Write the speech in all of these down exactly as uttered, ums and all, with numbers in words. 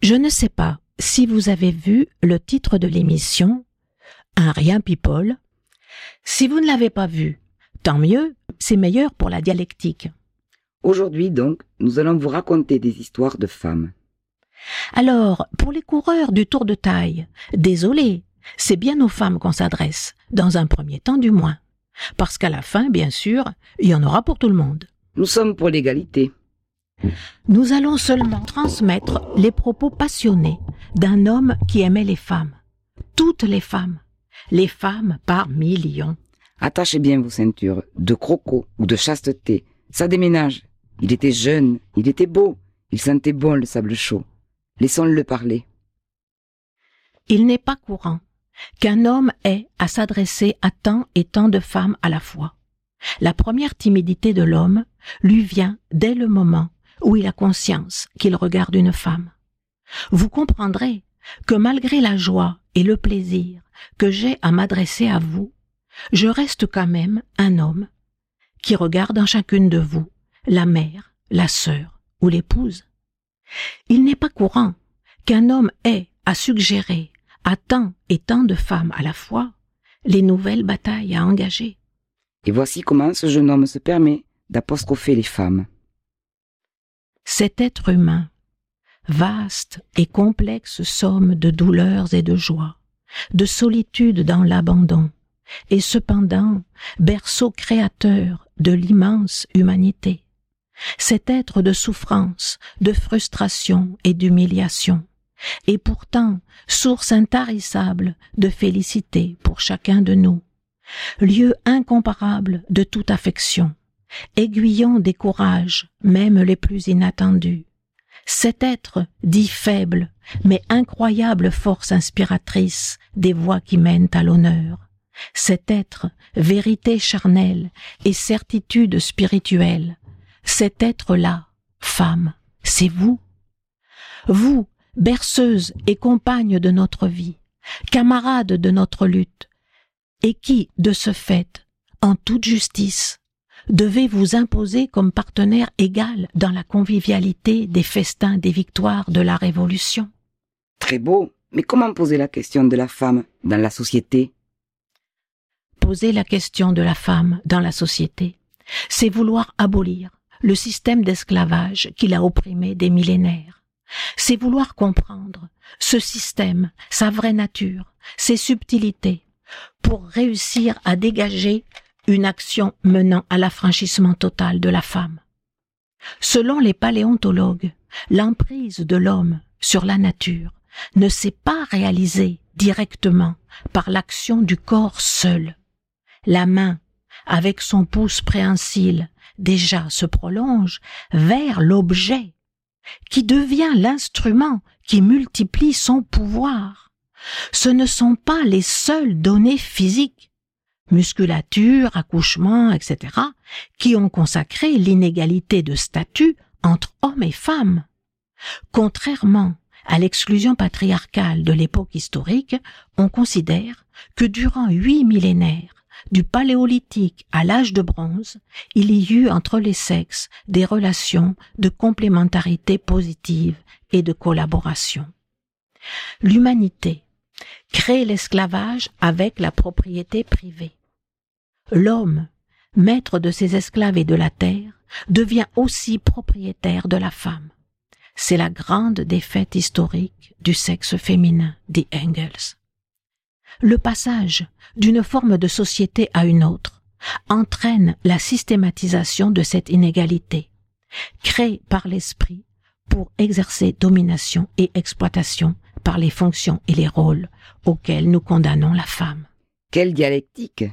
Je ne sais pas si vous avez vu le titre de l'émission, Un rien people. Si vous ne l'avez pas vu, tant mieux, c'est meilleur pour la dialectique. Aujourd'hui donc, nous allons vous raconter des histoires de femmes. Alors, pour les coureurs du Tour de Taille, désolé, c'est bien aux femmes qu'on s'adresse, dans un premier temps du moins. Parce qu'à la fin, bien sûr, il y en aura pour tout le monde. Nous sommes pour l'égalité. Nous allons seulement transmettre les propos passionnés d'un homme qui aimait les femmes. Toutes les femmes. Les femmes par millions. Attachez bien vos ceintures, de croco ou de chasteté. Ça déménage. Il était jeune, il était beau, il sentait bon le sable chaud. Laissons-le parler. Il n'est pas courant qu'un homme ait à s'adresser à tant et tant de femmes à la fois. La première timidité de l'homme lui vient dès le moment où il a conscience qu'il regarde une femme. Vous comprendrez que malgré la joie et le plaisir que j'ai à m'adresser à vous, je reste quand même un homme qui regarde en chacune de vous la mère, la sœur ou l'épouse. Il n'est pas courant qu'un homme ait à suggérer à tant et tant de femmes à la fois les nouvelles batailles à engager. Et voici comment ce jeune homme se permet d'apostropher les femmes. Cet être humain, vaste et complexe somme de douleurs et de joies, de solitude dans l'abandon, et cependant berceau créateur de l'immense humanité. Cet être de souffrance, de frustration et d'humiliation, et pourtant source intarissable de félicité pour chacun de nous, lieu incomparable de toute affection, aiguillon des courages, même les plus inattendus. Cet être dit faible, mais incroyable force inspiratrice des voies qui mènent à l'honneur. Cet être, vérité charnelle et certitude spirituelle. Cet être-là, femme, c'est vous. Vous, berceuse et compagne de notre vie, camarade de notre lutte, et qui, de ce fait, en toute justice, devez vous imposer comme partenaire égal dans la convivialité des festins des victoires de la Révolution. Très beau, mais comment poser la question de la femme dans la société? Poser la question de la femme dans la société, c'est vouloir abolir le système d'esclavage qui l'a opprimé des millénaires. C'est vouloir comprendre ce système, sa vraie nature, ses subtilités, pour réussir à dégager une action menant à l'affranchissement total de la femme. Selon les paléontologues, l'emprise de l'homme sur la nature ne s'est pas réalisée directement par l'action du corps seul. La main, avec son pouce préhensile, déjà se prolonge vers l'objet, qui devient l'instrument qui multiplie son pouvoir. Ce ne sont pas les seules données physiques, musculature, accouchement, et cetera, qui ont consacré l'inégalité de statut entre hommes et femmes. Contrairement à l'exclusion patriarcale de l'époque historique, on considère que durant huit millénaires, du paléolithique à l'âge de bronze, il y eut entre les sexes des relations de complémentarité positive et de collaboration. L'humanité crée l'esclavage avec la propriété privée. L'homme, maître de ses esclaves et de la terre, devient aussi propriétaire de la femme. C'est la grande défaite historique du sexe féminin, dit Engels. Le passage d'une forme de société à une autre entraîne la systématisation de cette inégalité, créée par l'esprit pour exercer domination et exploitation par les fonctions et les rôles auxquels nous condamnons la femme. Quelle dialectique!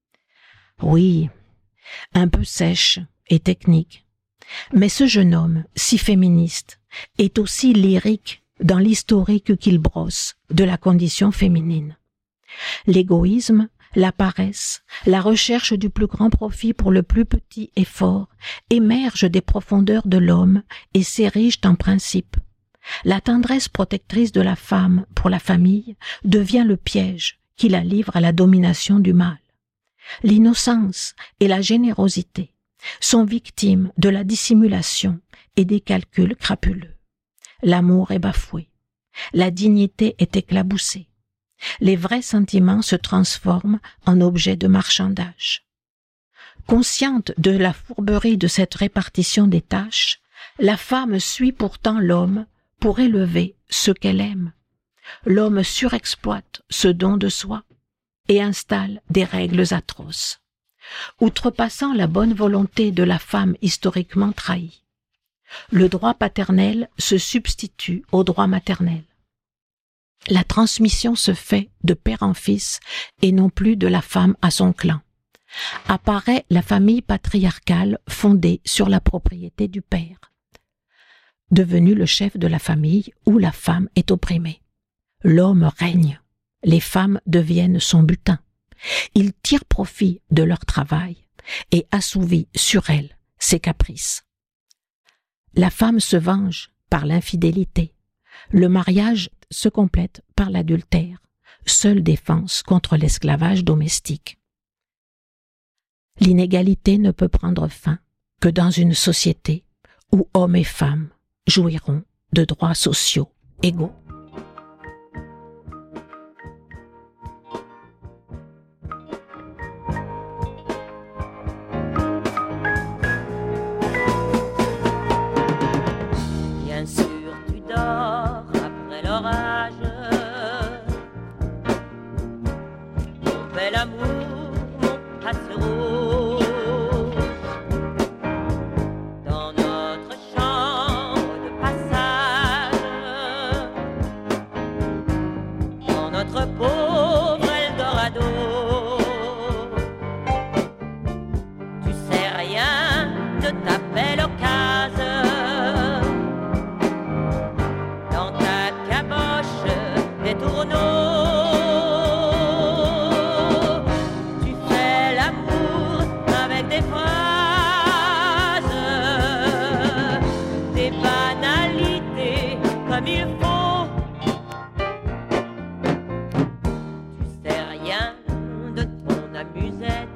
Oui, un peu sèche et technique. Mais ce jeune homme, si féministe, est aussi lyrique dans l'historique qu'il brosse de la condition féminine. L'égoïsme, la paresse, la recherche du plus grand profit pour le plus petit effort émergent des profondeurs de l'homme et s'érigent en principe. La tendresse protectrice de la femme pour la famille devient le piège qui la livre à la domination du mâle. L'innocence et la générosité sont victimes de la dissimulation et des calculs crapuleux. L'amour est bafoué, La dignité est éclaboussée. Les vrais sentiments se transforment en objets de marchandage. Consciente de la fourberie de cette répartition des tâches, la femme suit pourtant l'homme pour élever ce qu'elle aime. L'homme surexploite ce don de soi et installe des règles atroces, outrepassant la bonne volonté de la femme historiquement trahie. Le droit paternel se substitue au droit maternel. La transmission se fait de père en fils et non plus de la femme à son clan. Apparaît la famille patriarcale fondée sur la propriété du père, devenu le chef de la famille où la femme est opprimée. L'homme règne, les femmes deviennent son butin. Il tire profit de leur travail et assouvit sur elles ses caprices. La femme se venge par l'infidélité. Le mariage se complète par l'adultère, seule défense contre l'esclavage domestique. L'inégalité ne peut prendre fin que dans une société où hommes et femmes jouiront de droits sociaux égaux. Bien sûr, tu dors après l'orage. Mon bel amour, mon passereau. Dans notre chambre de passage, dans notre pauvre Eldorado. Tu sais rien de ta belle occasion. Dans ta caboche des tourneaux, tu fais l'amour avec des phrases, des banalités comme il faut. Tu sais rien de ton amusette.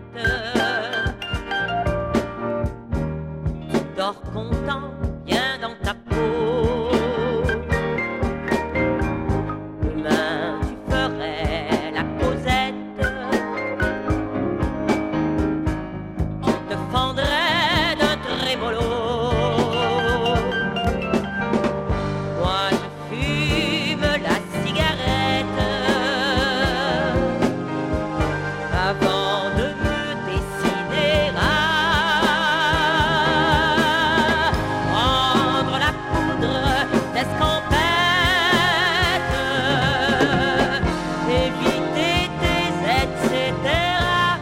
Tu dors content, bien dans ta peau. Demain tu ferais la causette. Tu te fendrais d'un trémolo. Moi je fume la cigarette avant de me décider à prendre la poudre d'escampette, éviter tes et cetera.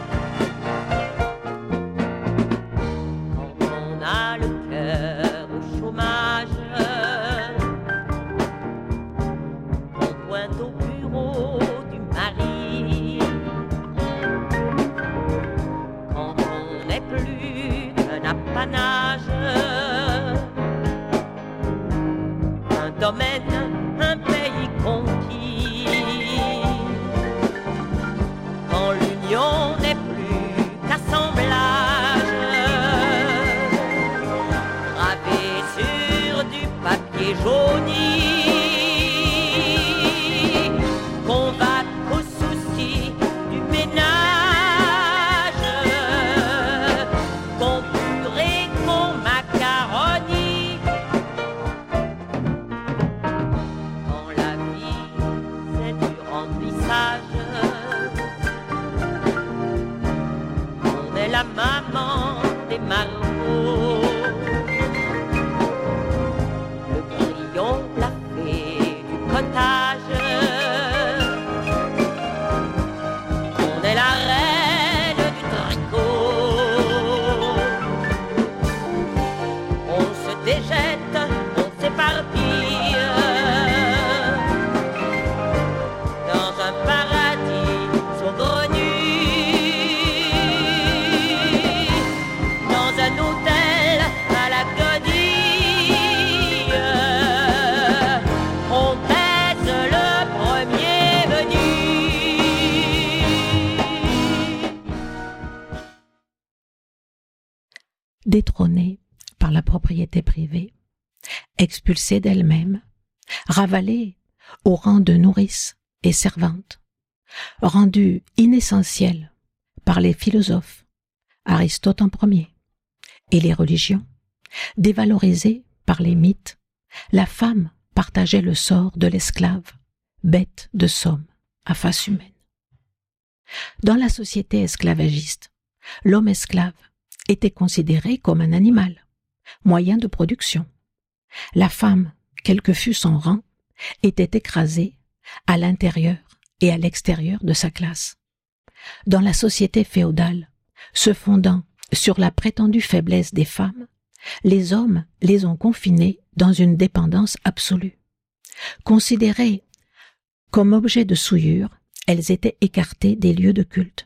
Quand on a le cœur au chômage, on pointe au bureau du mari. Quand on n'est plus qu'un apanage, un domaine, un pays conquis. Quand l'union n'est plus qu'assemblage, gravé sur du papier jauni, qu'on va qu'aux soucis du ménage, qu'on purée, qu'on macaroni. Quand la vie c'est du remplissage, on est la maman des marmots. Le grillon, la fée du potage, on est la reine du tricot. On se déjette, on s'éparpille dans un paradis saugrenu, dans un hôtel à l'agonie. On baise le premier venu. Détrônée par la propriété privée, expulsée d'elle-même, ravalée au rang de nourrice et servante, rendue inessentielle par les philosophes, Aristote en premier, et les religions, dévalorisée par les mythes, la femme partageait le sort de l'esclave, bête de somme à face humaine. Dans la société esclavagiste, l'homme esclave était considéré comme un animal, moyen de production. La femme, quel que fût son rang, était écrasée à l'intérieur et à l'extérieur de sa classe. Dans la société féodale, se fondant sur la prétendue faiblesse des femmes, les hommes les ont confinées dans une dépendance absolue. Considérées comme objets de souillure, elles étaient écartées des lieux de culte.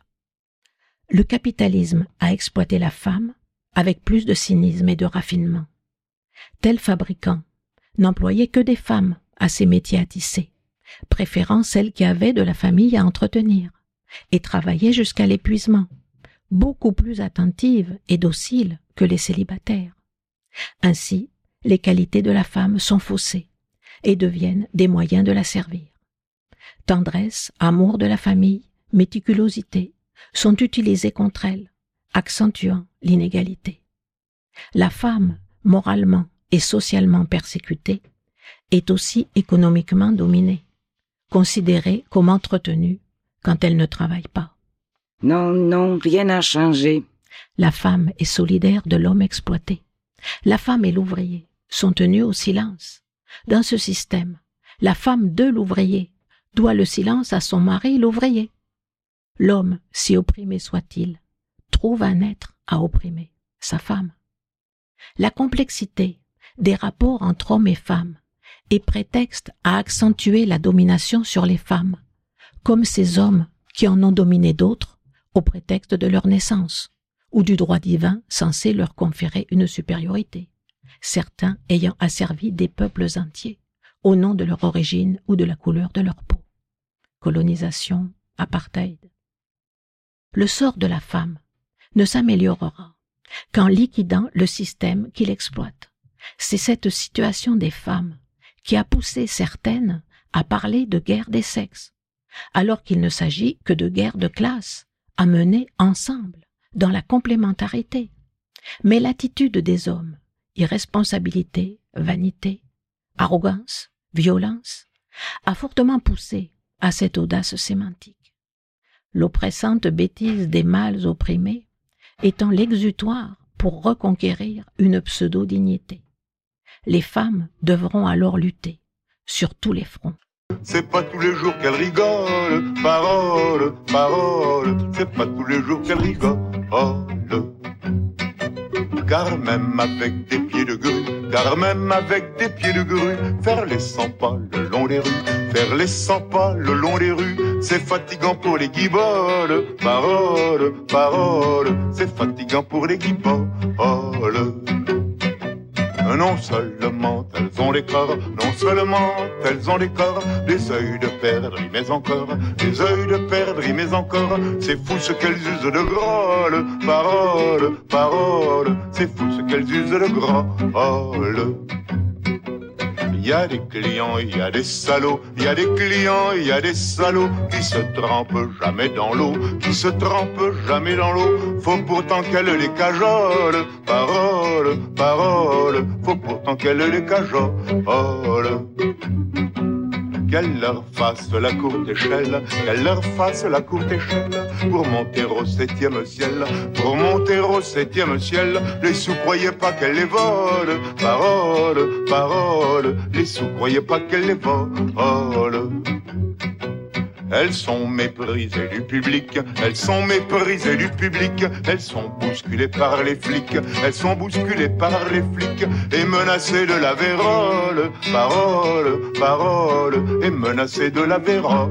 Le capitalisme a exploité la femme avec plus de cynisme et de raffinement. Tel fabricant n'employait que des femmes à ses métiers à tisser, préférant celles qui avaient de la famille à entretenir, et travaillaient jusqu'à l'épuisement, beaucoup plus attentives et dociles que les célibataires. Ainsi, les qualités de la femme sont faussées et deviennent des moyens de la servir. Tendresse, amour de la famille, méticulosité sont utilisés contre elle, accentuant l'inégalité. La femme, moralement et socialement persécutée, est aussi économiquement dominée, considérée comme entretenue quand elle ne travaille pas. Non, non, rien n'a changé. La femme est solidaire de l'homme exploité. La femme et l'ouvrier sont tenus au silence. Dans ce système, la femme de l'ouvrier doit le silence à son mari l'ouvrier. L'homme, si opprimé soit-il, trouve un être à opprimer, sa femme. La complexité des rapports entre hommes et femmes est prétexte à accentuer la domination sur les femmes, comme ces hommes qui en ont dominé d'autres au prétexte de leur naissance, ou du droit divin censé leur conférer une supériorité, certains ayant asservi des peuples entiers au nom de leur origine ou de la couleur de leur peau. Colonisation, apartheid. Le sort de la femme ne s'améliorera qu'en liquidant le système qui l'exploite. C'est cette situation des femmes qui a poussé certaines à parler de guerre des sexes, alors qu'il ne s'agit que de guerre de classe, à mener ensemble, dans la complémentarité. Mais l'attitude des hommes, irresponsabilité, vanité, arrogance, violence, a fortement poussé à cette audace sémantique. L'oppressante bêtise des mâles opprimés étant l'exutoire pour reconquérir une pseudo-dignité. Les femmes devront alors lutter sur tous les fronts. C'est pas tous les jours qu'elle rigole, parole, parole, c'est pas tous les jours qu'elle rigole. Car même avec des pieds de grue, car même avec des pieds de grue, faire les cent pas le long des rues, faire les cent pas le long des rues, c'est fatigant pour les guiboles, parole, parole, c'est fatigant pour les guiboles. Non seulement elles ont les corps, non seulement elles ont les corps, des œils de perdre, mais encore, des œils de perdre, mais encore, c'est fou ce qu'elles usent de grôle, parole, parole, c'est fou ce qu'elles usent de grôle. Il y a des clients, il y a des salauds, il y a des clients, il y a des salauds qui se trempent jamais dans l'eau, qui se trempent jamais dans l'eau. Faut pourtant qu'elle les cajole, parole, parole, faut pourtant qu'elle les cajole. Qu'elle leur fasse la courte échelle, qu'elle leur fasse la courte échelle, pour monter au septième ciel, pour monter au septième ciel. Les sous croyaient pas qu'elle les vole, parole, parole, les sous croyaient pas qu'elle les vole. Elles sont méprisées du public, elles sont méprisées du public, elles sont bousculées par les flics, elles sont bousculées par les flics, et menacées de la vérole, parole, parole, et menacées de la vérole.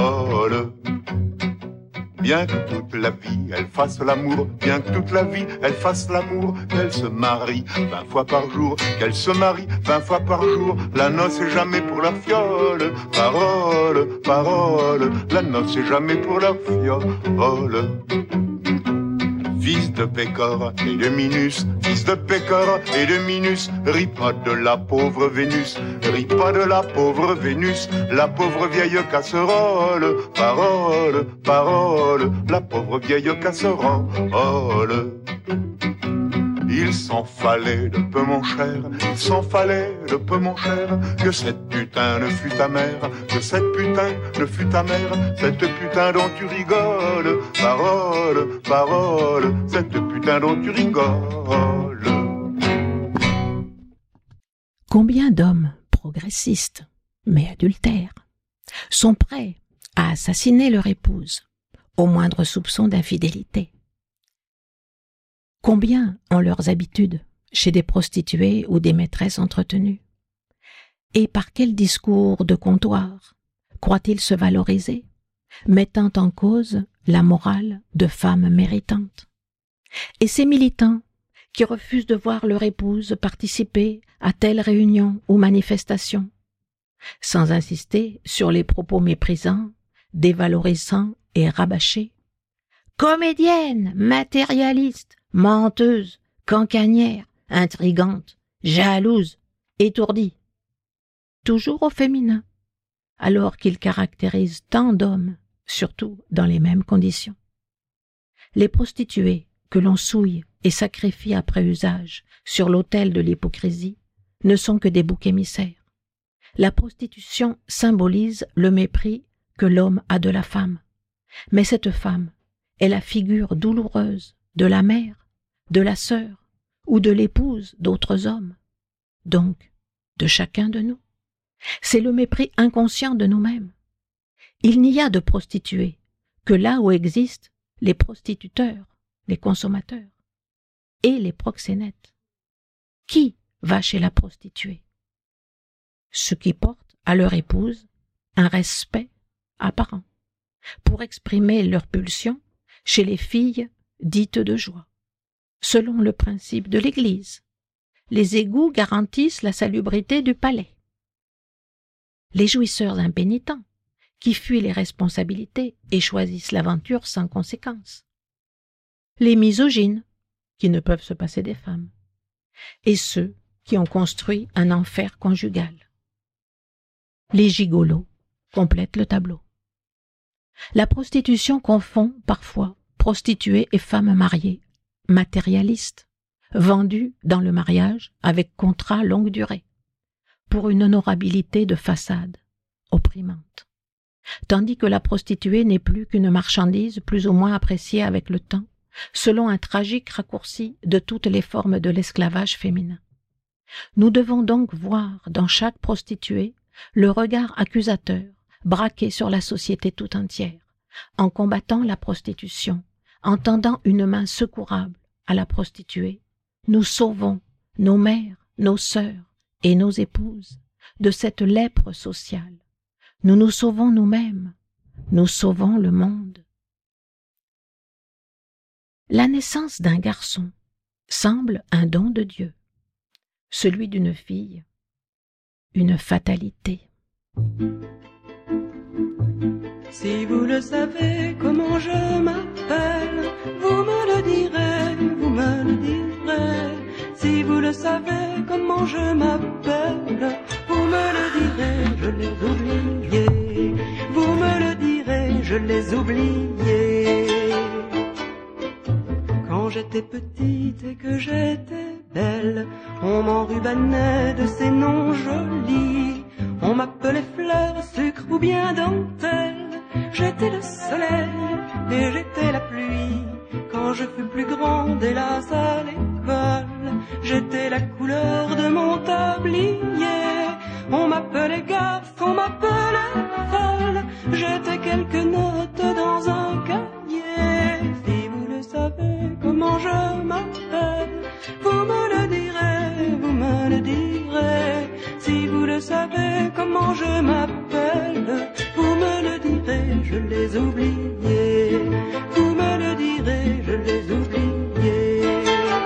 Bien que toute la vie elle fasse l'amour, bien que toute la vie elle fasse l'amour, qu'elle se marie vingt fois par jour, qu'elle se marie vingt fois par jour, la noce est jamais pour la fiole, parole, parole, la noce est jamais pour la fiole. fils de Pécor et de Minus, fils de Pécor et de Minus, ris pas de la pauvre Vénus, ris pas de la pauvre Vénus, la pauvre vieille casserole, parole, parole, la pauvre vieille casserole. Il s'en fallait de peu mon cher, il s'en fallait de peu mon cher, que cette putain ne fût ta mère, que cette putain ne fût ta mère, cette putain dont tu rigoles, parole, parole, cette putain dont tu rigoles. Combien d'hommes progressistes, mais adultères, sont prêts à assassiner leur épouse au moindre soupçon d'infidélité? Combien ont leurs habitudes chez des prostituées ou des maîtresses entretenues? Et par quel discours de comptoir croient-ils se valoriser, mettant en cause la morale de femmes méritantes? Et ces militants qui refusent de voir leur épouse participer à telle réunion ou manifestation, sans insister sur les propos méprisants, dévalorisants et rabâchés? Comédienne, matérialiste, menteuse, cancanière, intrigante, jalouse, étourdie. Toujours au féminin, alors qu'il caractérise tant d'hommes, surtout dans les mêmes conditions. Les prostituées que l'on souille et sacrifie après usage sur l'autel de l'hypocrisie ne sont que des boucs émissaires. La prostitution symbolise le mépris que l'homme a de la femme, mais cette femme est la figure douloureuse de la mère, de la sœur ou de l'épouse d'autres hommes, donc de chacun de nous. C'est le mépris inconscient de nous-mêmes. Il n'y a de prostituées que là où existent les prostituteurs, les consommateurs et les proxénètes. Qui va chez la prostituée? Ceux qui portent à leur épouse un respect apparent pour exprimer leur pulsion chez les filles dites de joie. Selon le principe de l'Église, les égouts garantissent la salubrité du palais. Les jouisseurs impénitents, qui fuient les responsabilités et choisissent l'aventure sans conséquence. Les misogynes, qui ne peuvent se passer des femmes. Et ceux qui ont construit un enfer conjugal. Les gigolos complètent le tableau. La prostitution confond parfois prostituées et femmes mariées, matérialistes, vendues dans le mariage avec contrat longue durée, pour une honorabilité de façade opprimante, tandis que la prostituée n'est plus qu'une marchandise plus ou moins appréciée avec le temps, selon un tragique raccourci de toutes les formes de l'esclavage féminin. Nous devons donc voir dans chaque prostituée le regard accusateur braqué sur la société tout entière, en combattant la prostitution, en tendant une main secourable à la prostituée. Nous sauvons nos mères, nos sœurs et nos épouses de cette lèpre sociale. Nous nous sauvons nous-mêmes, nous sauvons le monde. La naissance d'un garçon semble un don de Dieu, celui d'une fille, une fatalité. Si vous le savez comment je m'appelle, vous me le direz, vous me le direz. Si vous le savez comment je m'appelle, vous me le direz, je l'ai oublié. Vous me le direz, je l'ai oublié. Quand j'étais petite et que j'étais belle, on m'enrubanait de ces noms jolis. On m'appelait fleur, sucre ou bien dentelle. J'étais le soleil et j'étais la pluie. Quand je fus plus grande, hélas à l'école, j'étais la couleur de mon tablier. On m'appelait garce, on m'appelait folle. J'étais quelques notes dans un cahier. Si vous le savez comment je m'appelle, vous me le direz, vous me le direz. Si vous le savez comment je m'appelle, vous me le direz, je les oubliés. Vous me le direz, je les oubliés.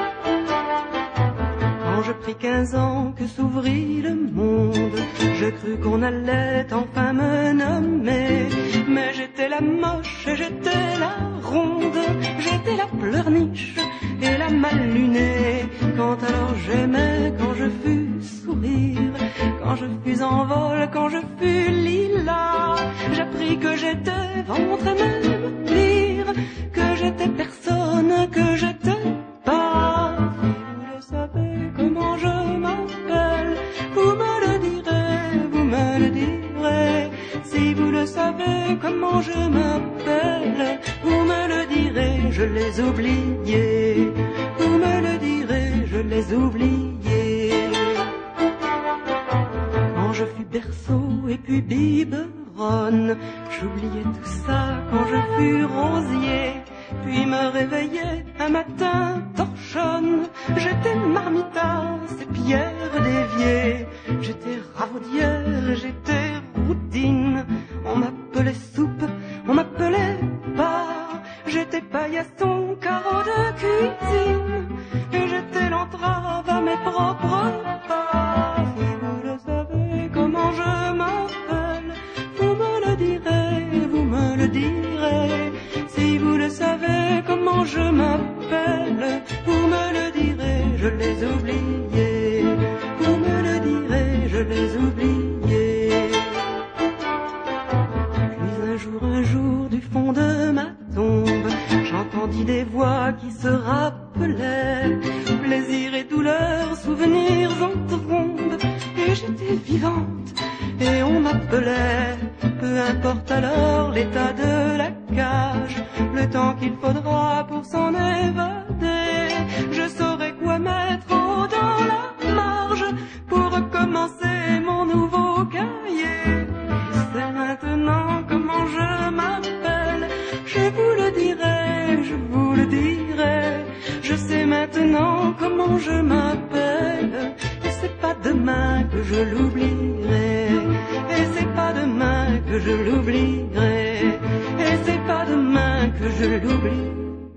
Quand je pris quinze ans que s'ouvrit le monde, je crus qu'on allait enfin me nommer. mais j'étais la moche et j'étais la ronde, j'étais la pleurniche et la mal lunée. Quand alors j'aimais, quand je fus sourire, quand je fus en vol, quand je fus lilas, j'appris que j'étais ventre et même pire, que j'étais personne, que j'étais pas. Vous le savez comment je m'appelle, vous me le direz, vous me le direz. Si vous le savez comment je m'appelle, vous me le direz, je les oubliés. Vous me le direz, je les oubliés. Quand je fus berceau et puis biberonne, j'oubliais tout ça quand je fus rosier. Puis me réveillais un matin torchonne, j'étais marmitas et pierre d'évier. J'étais ravaudière, j'étais routine, on m'appelait soupe, on m'appelait bar. J'étais paillasson, carreau de cuisine, et j'étais l'entrave à mes propres pas. Si vous le savez comment je m'appelle, vous me le direz, vous me le direz. Si vous le savez comment je m'appelle, vous me le direz, je les oubliés. Vous me le direz, je les oubliés. Puis un jour, un jour, du fond de ma tombe, j'entendis des voix qui se rappelaient plaisir et douleur, souvenirs en trombe. Et j'étais vivante et on m'appelait, peu importe alors l'état de la cage, le temps qu'il faudra pour s'en évader, je saurais quoi mettre en haut dans la marge pour recommencer mon nouveau cahier. C'est maintenant comment je m'appelle, je vous le dirai, je vous le dirai. Je sais maintenant comment je m'appelle, et c'est pas demain que je l'oublierai. Et c'est pas demain que je l'oublierai. Et c'est pas demain que je l'oublierai.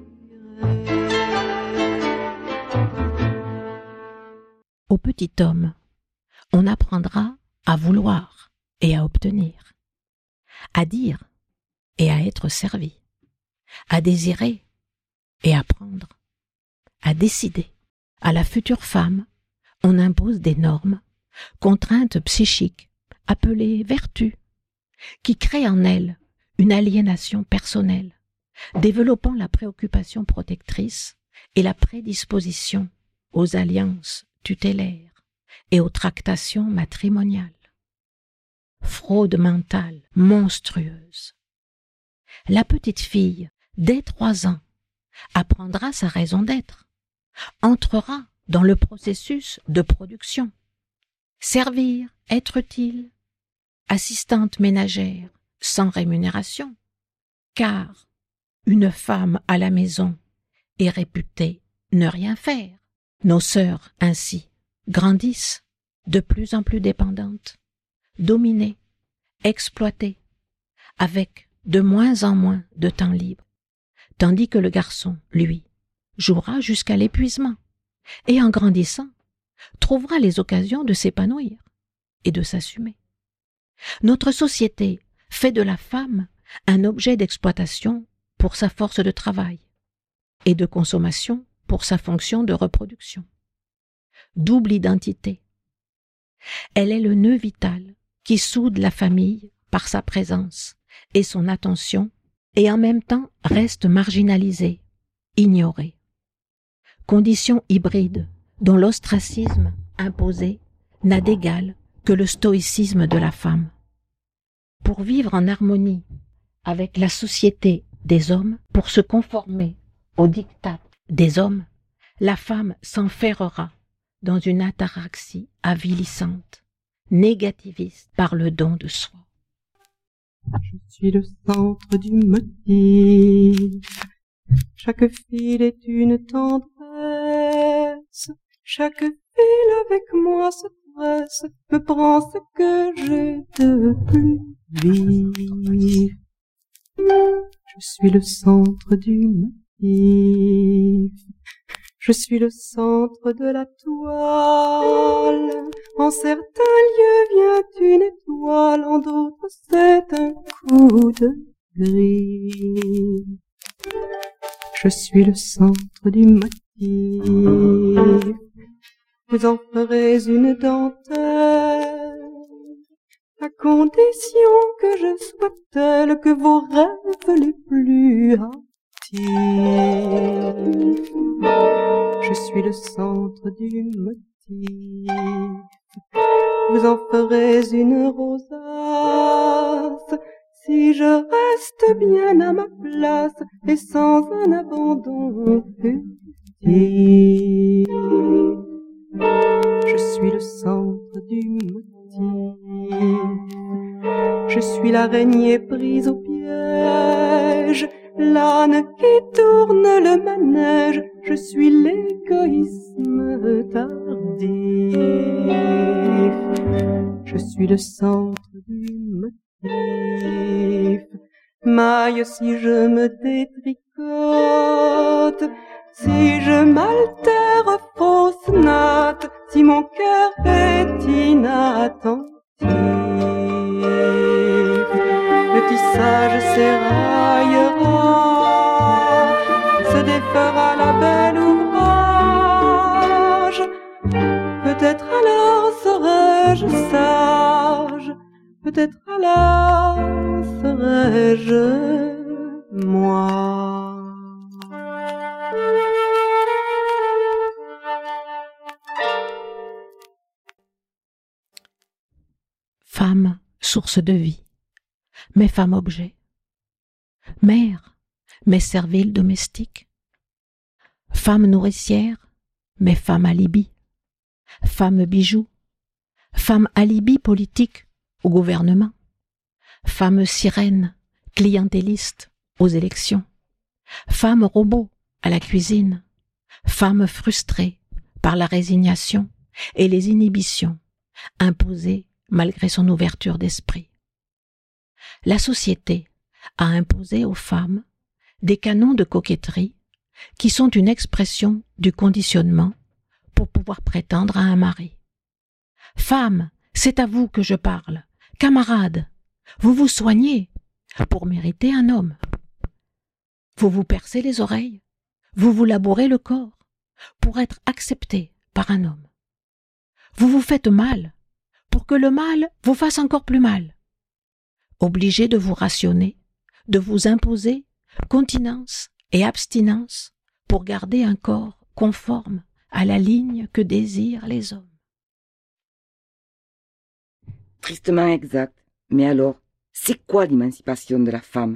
Au petit homme, on apprendra à vouloir et à obtenir, à dire et à être servi, à désirer et à prendre, à décider. À la future femme, on impose des normes, contraintes psychiques, appelées vertus, qui créent en elle une aliénation personnelle, développant la préoccupation protectrice et la prédisposition aux alliances tutélaires et aux tractations matrimoniales. Fraude mentale monstrueuse. La petite fille, dès trois ans, apprendra sa raison d'être, entrera dans le processus de production. Servir, être utile, assistante ménagère sans rémunération, car une femme à la maison est réputée ne rien faire. Nos sœurs, ainsi, grandissent de plus en plus dépendantes, dominées, exploitées, avec de moins en moins de temps libre, tandis que le garçon, lui, jouera jusqu'à l'épuisement et en grandissant, trouvera les occasions de s'épanouir et de s'assumer. Notre société fait de la femme un objet d'exploitation pour sa force de travail et de consommation pour sa fonction de reproduction. Double identité. Elle est le nœud vital qui soude la famille par sa présence et son attention et en même temps reste marginalisée, ignorée. Condition hybride dont l'ostracisme imposé n'a d'égal que le stoïcisme de la femme. Pour vivre en harmonie avec la société des hommes, pour se conformer aux diktats des hommes, la femme s'enferrera dans une ataraxie avilissante, négativiste par le don de soi. Je suis le centre du motif, chaque fil est une tendresse, chaque fil avec moi se tresse, me prend ce que j'ai de plus vif. Je suis le centre du motif, je suis le centre de la toile. En certains lieux vient une étoile, en d'autres c'est un coups de gris. Je suis le centre du motif, vous en ferez une dentelle, à condition que je sois telle que vos rêves les plus hâtifs. Je suis le centre du motif, vous en ferez une rosace, si je reste bien à ma place et sans un abandon fugitif. Je suis le centre du motif, je suis l'araignée prise au piège, l'âne qui tourne le manège, je suis l'égoïsme tardif. Je suis le centre du motif, maille si je me détricote, si je m'altère fausse note, si mon cœur est inattentif. Le tissage s'éraillera, se défera la belle ouvrage, peut-être alors serai-je sage, peut-être alors serai-je moi. Femme, source de vie, mais femme objet. Mère, mais servile domestique. Femme nourricière, mais femme alibi. Femme bijou, femme alibi politique au gouvernement. Femme sirène, clientéliste aux élections. Femme robot à la cuisine. Femme frustrée par la résignation et les inhibitions imposées malgré son ouverture d'esprit. La société a imposé aux femmes des canons de coquetterie qui sont une expression du conditionnement pour pouvoir prétendre à un mari. Femme, c'est à vous que je parle. Camarade, vous vous soignez pour mériter un homme. Vous vous percez les oreilles, vous vous labourez le corps pour être accepté par un homme. Vous vous faites mal pour que le mal vous fasse encore plus mal. Obligé de vous rationner, de vous imposer continence et abstinence pour garder un corps conforme à la ligne que désirent les hommes. Tristement exact. Mais alors, c'est quoi l'émancipation de la femme?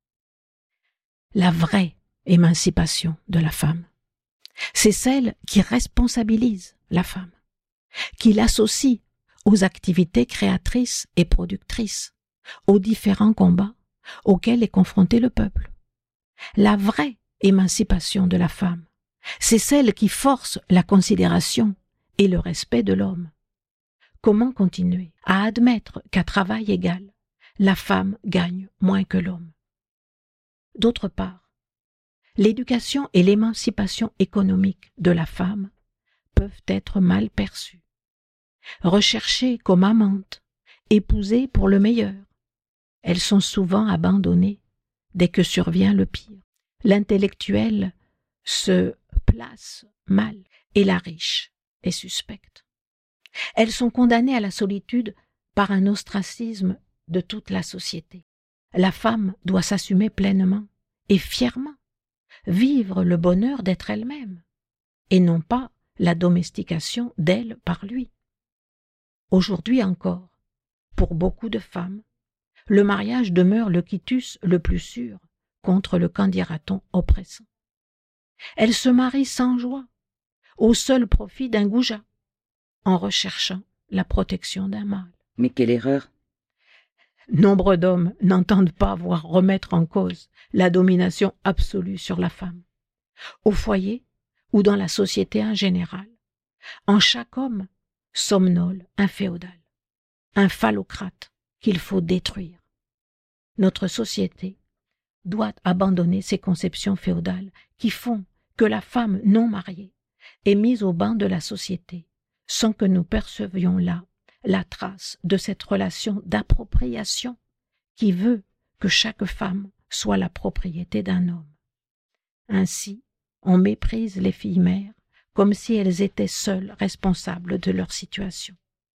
La vraie émancipation de la femme, c'est celle qui responsabilise la femme, qui l'associe aux activités créatrices et productrices, aux différents combats auxquels est confronté le peuple. La vraie émancipation de la femme, c'est celle qui force la considération et le respect de l'homme. Comment continuer à admettre qu'à travail égal, la femme gagne moins que l'homme? D'autre part, l'éducation et l'émancipation économique de la femme peuvent être mal perçues. Recherchées comme amantes, épousées pour le meilleur, elles sont souvent abandonnées dès que survient le pire. L'intellectuel se place mal et la riche est suspecte. Elles sont condamnées à la solitude par un ostracisme de toute la société. La femme doit s'assumer pleinement et fièrement, vivre le bonheur d'être elle-même, et non pas la domestication d'elle par lui. Aujourd'hui encore, pour beaucoup de femmes, le mariage demeure le quitus le plus sûr contre le qu'en dira-t-on oppressant. Elles se marient sans joie, au seul profit d'un goujat, en recherchant la protection d'un mâle. Mais quelle erreur! Nombre d'hommes n'entendent pas voir remettre en cause la domination absolue sur la femme. Au foyer ou dans la société en général, en chaque homme somnole un féodal, un phallocrate qu'il faut détruire. Notre société doit abandonner ces conceptions féodales qui font que la femme non mariée est mise au banc de la société sans que nous percevions là la trace de cette relation d'appropriation qui veut que chaque femme soit la propriété d'un homme. Ainsi, on méprise les filles mères comme si elles étaient seules responsables de leur situation.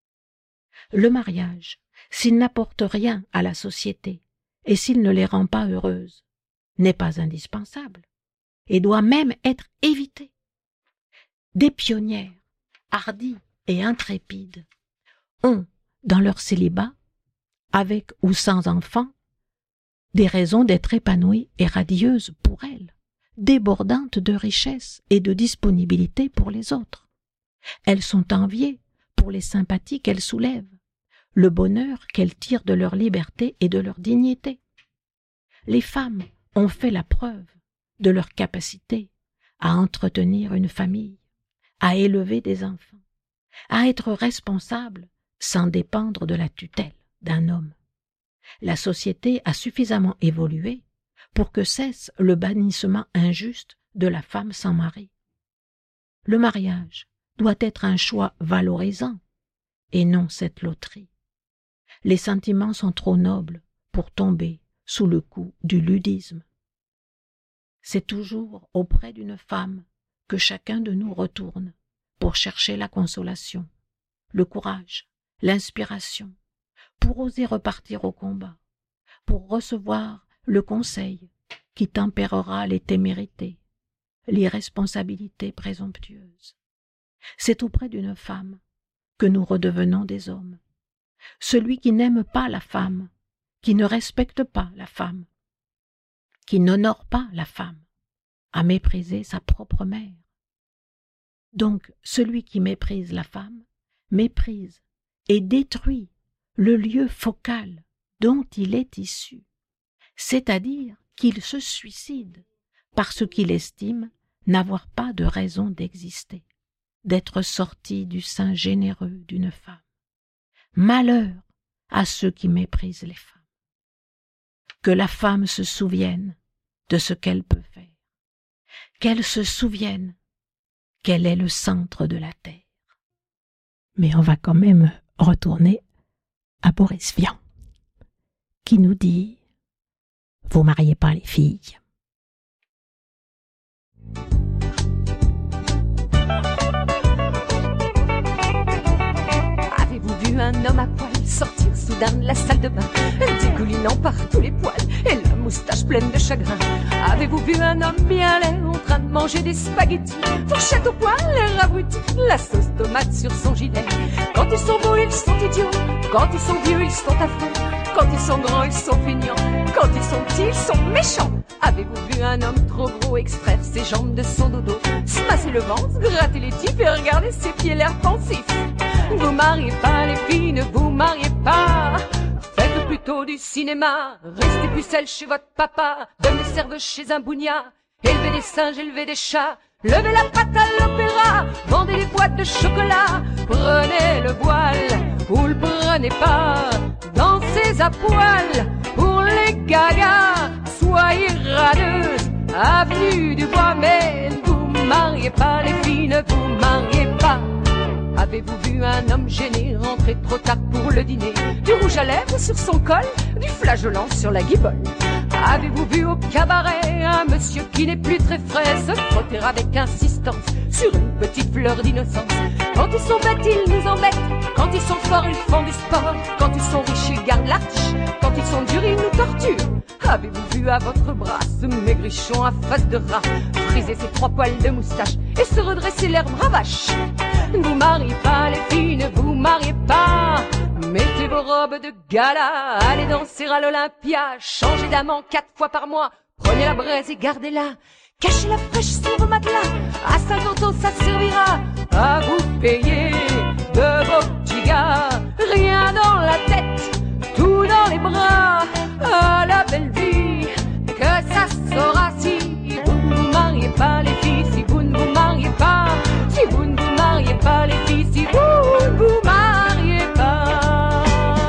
Le mariage, s'il n'apporte rien à la société et s'il ne les rend pas heureuses, n'est pas indispensable et doit même être évité. Des pionnières, hardies et intrépides, ont, dans leur célibat, avec ou sans enfants, des raisons d'être épanouies et radieuses pour elles, débordantes de richesse et de disponibilité pour les autres. Elles sont enviées pour les sympathies qu'elles soulèvent, le bonheur qu'elles tirent de leur liberté et de leur dignité. Les femmes ont fait la preuve de leur capacité à entretenir une famille, à élever des enfants, à être responsables sans dépendre de la tutelle d'un homme. La société a suffisamment évolué pour que cesse le bannissement injuste de la femme sans mari. Le mariage doit être un choix valorisant et non cette loterie. Les sentiments sont trop nobles pour tomber sous le coup du ludisme. C'est toujours auprès d'une femme que chacun de nous retourne pour chercher la consolation, le courage, l'inspiration, pour oser repartir au combat, pour recevoir le conseil qui tempérera les témérités, l'irresponsabilité présomptueuse. C'est auprès d'une femme que nous redevenons des hommes. Celui qui n'aime pas la femme, qui ne respecte pas la femme, qui n'honore pas la femme, a méprisé sa propre mère. Donc, celui qui méprise la femme, méprise et détruit le lieu focal dont il est issu, c'est-à-dire qu'il se suicide parce qu'il estime n'avoir pas de raison d'exister, d'être sorti du sein généreux d'une femme. Malheur à ceux qui méprisent les femmes. Que la femme se souvienne de ce qu'elle peut faire, qu'elle se souvienne qu'elle est le centre de la terre. Mais on va quand même retourner à Boris Vian, qui nous dit « Vous mariez pas les filles ». Avez-vous vu un homme à poil sortir soudain de la salle de bain, dégoulinant par tous les poils et la moustache pleine de chagrin? Avez-vous vu un homme bien laid en train de manger des spaghettis, fourchette au poil, l'air abruti, la sauce tomate sur son gilet? Quand ils sont beaux, ils sont idiots, quand ils sont vieux, ils sont affreux, quand ils sont grands, ils sont feignants, quand ils sont petits, ils sont méchants. Avez-vous vu un homme trop gros extraire ses jambes de son dodo, se masser le ventre, gratter les types et regarder ses pieds l'air pensif? Vous mariez pas les filles, ne vous mariez pas. Faites plutôt du cinéma, restez pucelle chez votre papa, donnez serveuse chez un bougnat, élevez des singes, élevez des chats, levez la patte à l'opéra, vendez des boîtes de chocolat, prenez le voile ou le prenez pas, dansez à poil pour les gagas, soyez radeuses, avenue du bois, mais ne vous mariez pas les filles, ne vous mariez pas. Avez-vous vu un homme gêné rentrer trop tard pour le dîner, du rouge à lèvres sur son col, du flageolant sur la guibole? Avez-vous vu au cabaret un monsieur qui n'est plus très frais se frotter avec insistance sur une petite fleur d'innocence? Quand ils sont bêtes, ils nous embêtent, quand ils sont forts, ils font du sport, quand ils sont riches, ils gardent l'artiche, quand ils sont durs, ils nous torturent. Avez-vous vu à votre bras ce maigrichon à face de rat friser ses trois poils de moustache et se redresser l'air bravache? Ne vous mariez pas les filles, ne vous mariez pas. Mettez vos robes de gala, allez danser à l'Olympia, changez d'amant quatre fois par mois, prenez la braise et gardez-la, cachez la fraîche sur vos matelas, à Saint-Anto ça servira à vous payer de vos petits gars. Rien dans la tête, tout dans les bras, à la belle vie, que ça sera si vous ne vous mariez pas les filles, si vous ne vous mariez pas, si vous ne vous mariez pas les filles, si vous ne vous mariez pas.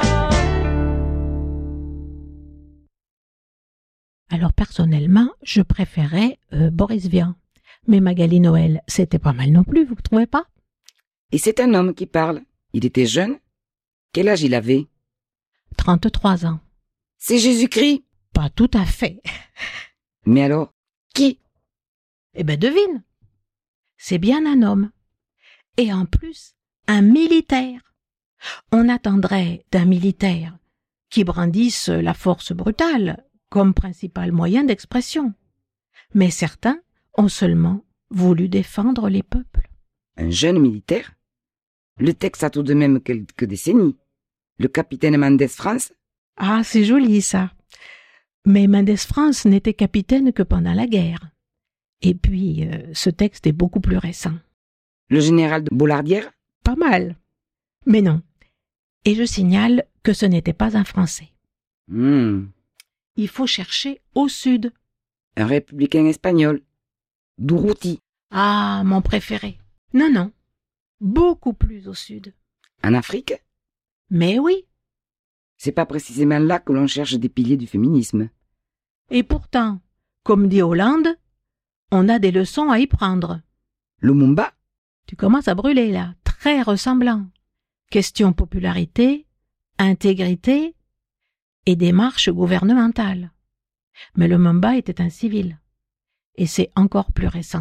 Alors personnellement, je préférais euh, Boris Vian. Mais Magali Noël, c'était pas mal non plus, vous ne trouvez pas? Et c'est un homme qui parle. Il était jeune. Quel âge il avait? trente-trois ans. C'est Jésus-Christ. Pas tout à fait. Mais alors, qui? Eh ben devine. C'est bien un homme. Et en plus, un militaire. On attendrait d'un militaire qui brandisse la force brutale comme principal moyen d'expression. Mais certains ont seulement voulu défendre les peuples. Un jeune militaire? Le texte a tout de même quelques décennies. Le capitaine Mendès France? Ah, c'est joli ça. Mais Mendès France n'était capitaine que pendant la guerre. Et puis, euh, ce texte est beaucoup plus récent. Le général de Bollardière? Pas mal. Mais non. Et je signale que ce n'était pas un Français. Hmm. Il faut chercher au sud. Un républicain espagnol? Durruti? Ah, mon préféré. Non, non. Beaucoup plus au sud. En Afrique? Mais oui. C'est pas précisément là que l'on cherche des piliers du féminisme. Et pourtant, comme dit Hollande, on a des leçons à y prendre. Lumumba? Tu commences à brûler là, très ressemblant. Question popularité, intégrité et démarche gouvernementale. Mais Lumumba était un civil. Et c'est encore plus récent.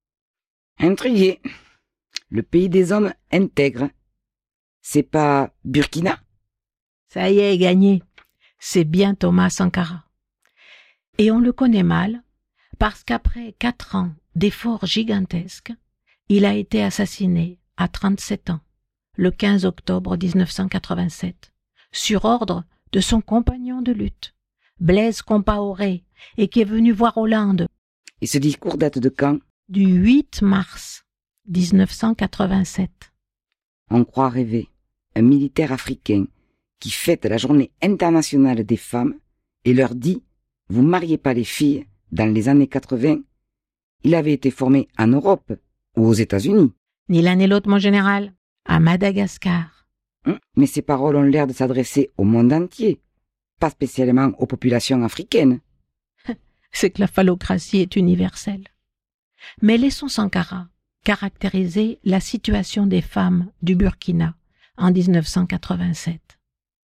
Intrigué. Le pays des hommes intègres. C'est pas Burkina? Ça y est, gagné. C'est bien Thomas Sankara. Et on le connaît mal, parce qu'après quatre ans d'efforts gigantesques, il a été assassiné à trente-sept ans, le quinze octobre mille neuf cent quatre-vingt-sept, sur ordre de son compagnon de lutte, Blaise Compaoré, et qui est venu voir Hollande. Et ce discours date de quand? Du huit mars mille neuf cent quatre-vingt-sept. On croit rêver. Un militaire africain qui fête la journée internationale des femmes et leur dit « Vous mariez pas les filles » dans les années quatre-vingts. Il avait été formé en Europe ou aux États-Unis. Ni l'un ni l'autre, mon général. À Madagascar. Hum, mais ces paroles ont l'air de s'adresser au monde entier, pas spécialement aux populations africaines. C'est que la phallocratie est universelle. Mais laissons Sankara caractériser la situation des femmes du Burkina en mille neuf cent quatre-vingt-sept.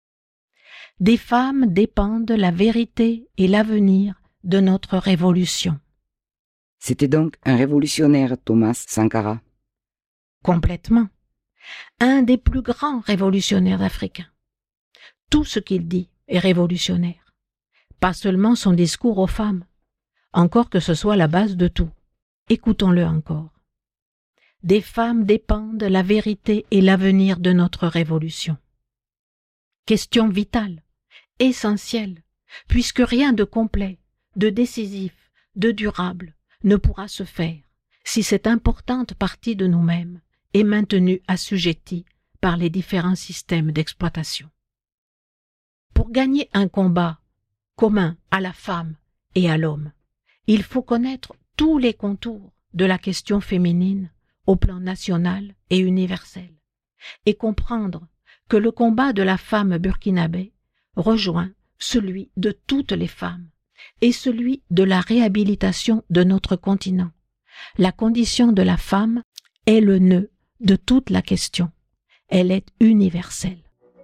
Des femmes dépendent la vérité et l'avenir de notre révolution. C'était donc un révolutionnaire, Thomas Sankara. Complètement. Un des plus grands révolutionnaires africains. Tout ce qu'il dit est révolutionnaire. Pas seulement son discours aux femmes, encore que ce soit la base de tout. Écoutons-le encore. Des femmes dépendent la vérité et l'avenir de notre révolution. Question vitale, essentielle, puisque rien de complet, de décisif, de durable ne pourra se faire si cette importante partie de nous-mêmes est maintenue assujettie par les différents systèmes d'exploitation. Pour gagner un combat commun à la femme et à l'homme, il faut connaître tous les contours de la question féminine au plan national et universel, et comprendre que le combat de la femme burkinabé rejoint celui de toutes les femmes et celui de la réhabilitation de notre continent. La condition de la femme est le nœud de toute la question. Elle est universelle.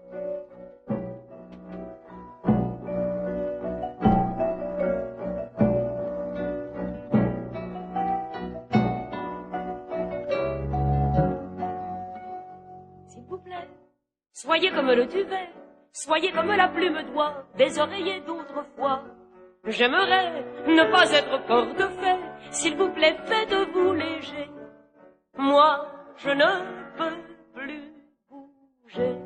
Soyez comme le duvet, soyez comme la plume d'oie des oreillers d'autrefois. J'aimerais ne pas être corps de fait, s'il vous plaît, faites-vous léger. Moi, je ne peux plus bouger.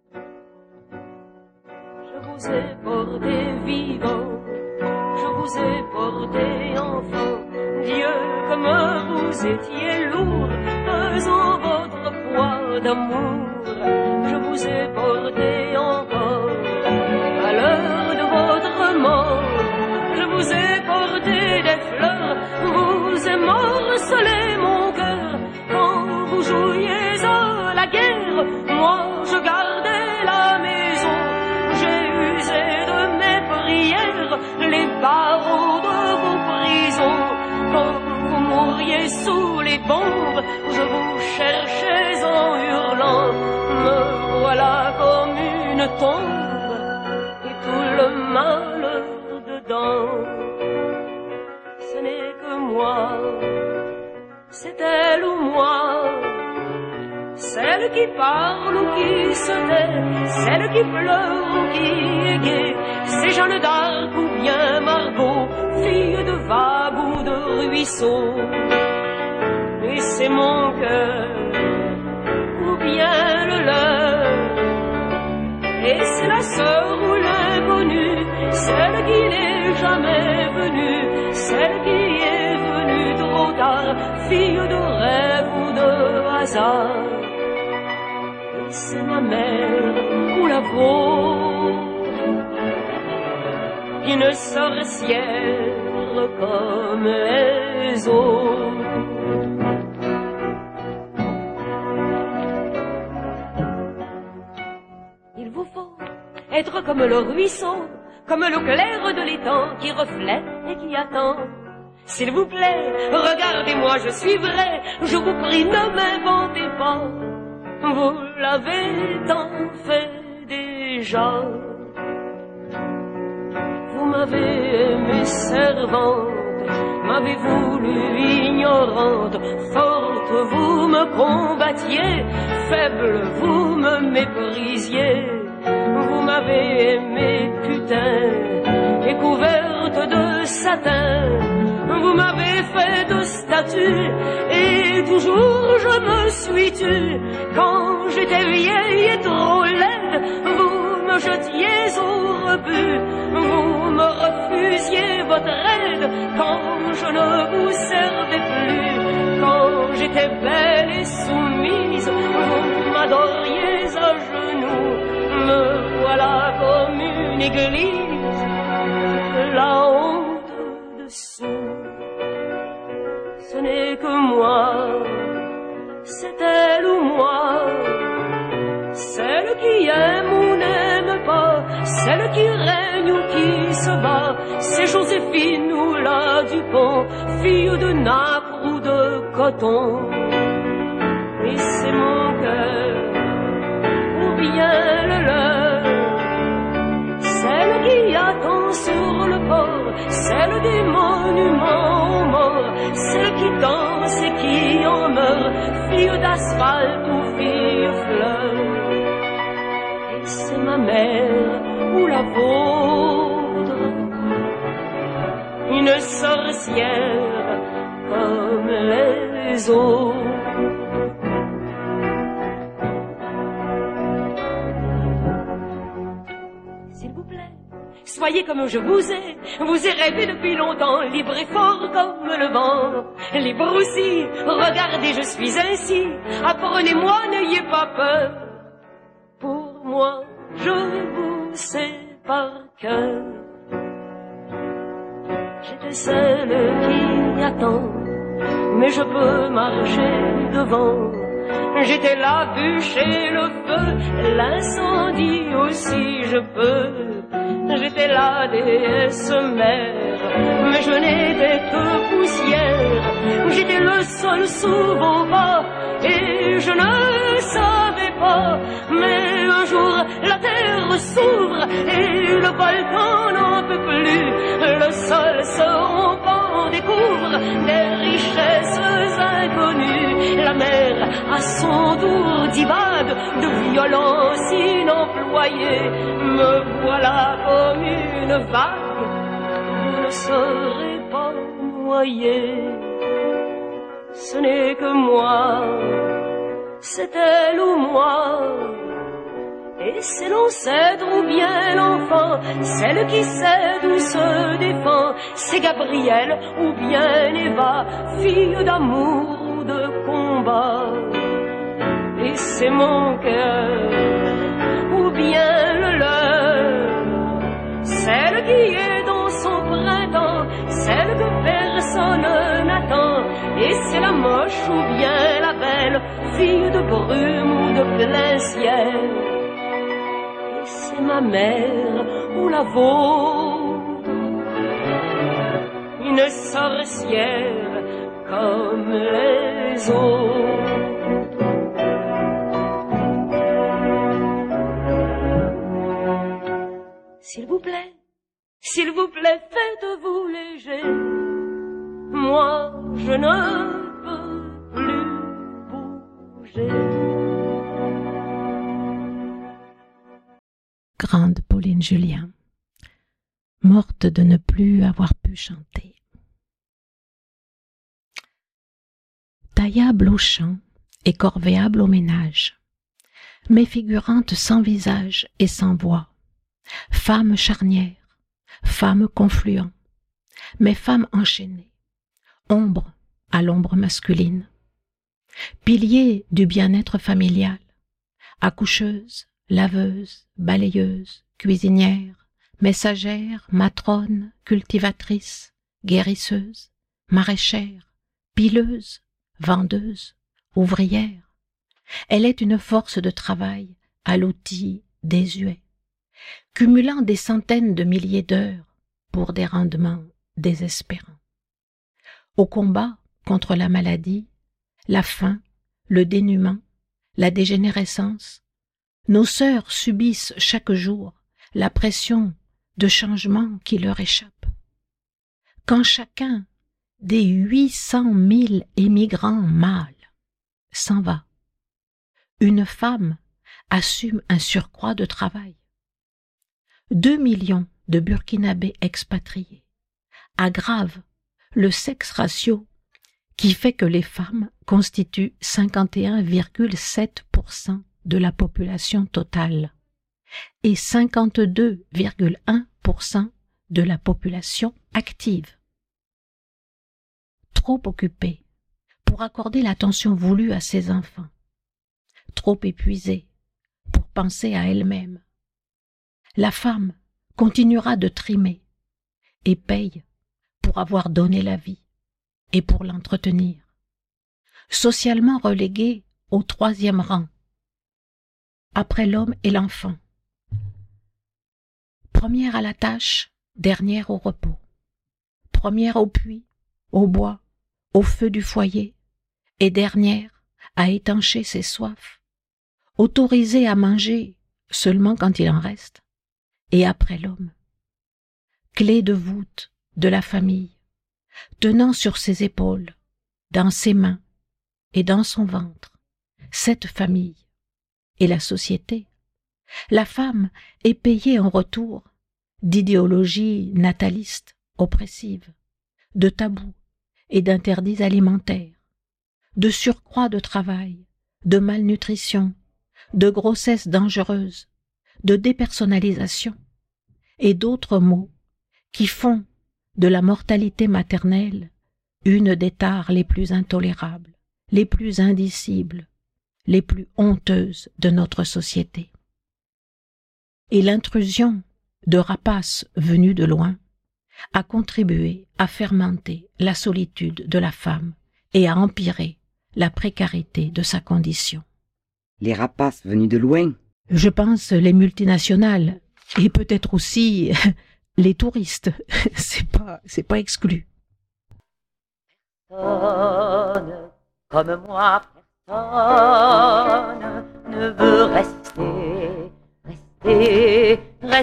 Je vous ai porté vivant, je vous ai porté enfant. Dieu, comme vous étiez lourd, pesant votre poids d'amour. Je vous ai porté encore à l'heure de votre mort. Je vous ai porté des fleurs, vous ai morcelé mon cœur. Quand vous jouiez à la guerre, moi je gardais la maison. J'ai usé de mes prières les barreaux de vos prisons. Quand vous mouriez sous les bombes, je vous cherchais en hurlant. Me voilà comme une tombe et tout le malheur de Adam. Ce n'est que moi, c'est elle ou moi, celle qui parle ou qui se tait, celle qui pleure ou qui est gaie, c'est Jeanne d'Arc ou bien Margot, fille de vague ou de ruisseau. Et c'est mon cœur ou bien le leur, et c'est la sœur ou l'inconnue, celle qui n'est jamais venue, celle qui est venue trop tard, fille de rêve ou de hasard. Et c'est ma mère ou la vôtre, une sorcière comme les autres. Il vous faut être comme le ruisseau, comme l'eau claire de l'étang qui reflète et qui attend. S'il vous plaît, regardez-moi, je suis vrai, je vous prie, ne m'inventez pas. Vous l'avez tant fait déjà. Vous m'avez aimée servante, m'avez voulu ignorante, forte vous me combattiez, faible vous me méprisiez. Vous m'avez aimée putain et couverte de satin, vous m'avez fait de statue et toujours je me suis tue. Quand j'étais vieille et trop laide, vous me jetiez au rebut, vous me refusiez votre aide quand je ne vous servais plus. Quand j'étais belle et soumise, vous m'adoriez à genoux, me voilà comme une église, la honte dessous. Ce n'est que moi, c'est elle ou moi, celle qui aime ou n'aime pas, celle qui règne ou qui se bat, c'est Joséphine ou la Dupont, fille de nacre ou de coton. Et c'est mon cœur, ou bien le leur, celle qui attend sur le port, celle des monuments aux morts, celle qui danse et qui en meurt, fille d'asphalte ou fille fleur. Et c'est ma mère ou la vôtre, une sorcière comme les autres. Soyez comme je vous ai, vous ai rêvé depuis longtemps, libre et fort comme le vent. Libre aussi, regardez, je suis ainsi, apprenez-moi, n'ayez pas peur. Pour moi, je vous sais par cœur. J'étais celle qui attend, mais je peux marcher devant. J'étais la bûche et le feu, l'incendie aussi je peux. J'étais la déesse mère, mais je n'étais que poussière. J'étais le sol sous vos pas, et je ne savais pas. Mais un jour la terre s'ouvre, et le volcan n'en peut plus. Le sol se rompant découvre des richesses inconnues. La mer à son tour divague de violence inemployée. Me voilà comme une vague, vous ne serez pas noyé. Ce n'est que moi, c'est elle ou moi, et c'est l'ancêtre ou bien l'enfant, celle qui cède ou se défend, c'est Gabrielle ou bien Eva, fille d'amour ou de combat. Et c'est mon cœur ou bien le leur, celle qui est dans son printemps, celle que personne n'attend. Et c'est la moche ou bien la belle, fille de brume ou de plein ciel. Et c'est ma mère ou la vôtre, une sorcière comme les autres. S'il vous plaît, s'il vous plaît, faites-vous léger. Moi, je ne peux plus bouger. Grande Pauline Julien, morte de ne plus avoir pu chanter. Taillable au chant et corvéable au ménage, mais figurante sans visage et sans voix, femme charnière, femme confluent, mais femme enchaînée, ombre à l'ombre masculine, pilier du bien-être familial, accoucheuse, laveuse, balayeuse, cuisinière, messagère, matrone, cultivatrice, guérisseuse, maraîchère, pileuse, vendeuse, ouvrière. Elle est une force de travail à l'outil désuet, cumulant des centaines de milliers d'heures pour des rendements désespérants. Au combat contre la maladie, la faim, le dénuement, la dégénérescence, nos sœurs subissent chaque jour la pression de changements qui leur échappent. Quand chacun des huit cent mille émigrants mâles s'en va, une femme assume un surcroît de travail. Deux millions de Burkinabés expatriés aggravent le sexe ratio qui fait que les femmes constituent cinquante et un virgule sept pour cent de la population totale et cinquante-deux virgule un pour cent de la population active. Trop occupée pour accorder l'attention voulue à ses enfants, trop épuisée pour penser à elle-même, la femme continuera de trimer et paye pour avoir donné la vie et pour l'entretenir. Socialement reléguée au troisième rang, après l'homme et l'enfant. Première à la tâche, dernière au repos. Première au puits, au bois, au feu du foyer, et dernière à étancher ses soifs. Autorisée à manger seulement quand il en reste, et après l'homme. Clé de voûte de la famille, tenant sur ses épaules, dans ses mains et dans son ventre, cette famille et la société. La femme est payée en retour d'idéologies natalistes oppressives, de tabous et d'interdits alimentaires, de surcroît de travail, de malnutrition, de grossesse dangereuse, de dépersonnalisation et d'autres maux qui font de la mortalité maternelle une des tares les plus intolérables, les plus indicibles, les plus honteuses de notre société. Et l'intrusion de rapaces venus de loin a contribué à fermenter la solitude de la femme et à empirer la précarité de sa condition. Les rapaces venus de loin? Je pense les multinationales et peut-être aussi les touristes. C'est pas, c'est pas exclu. Personne comme moi, personne ne veut rester, rester,